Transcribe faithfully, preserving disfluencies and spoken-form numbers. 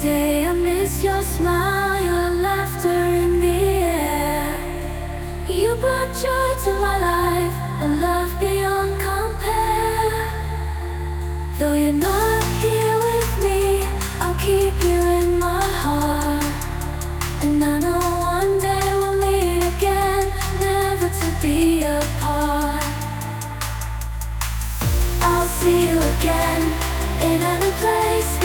day I miss your smile, your laughter in the air. You brought joy to my life, a love beyond compare. Though you're not here with me, I'll keep you in my heart. And I know one day we'll meet again, never to be apart. I'll see you again in any place.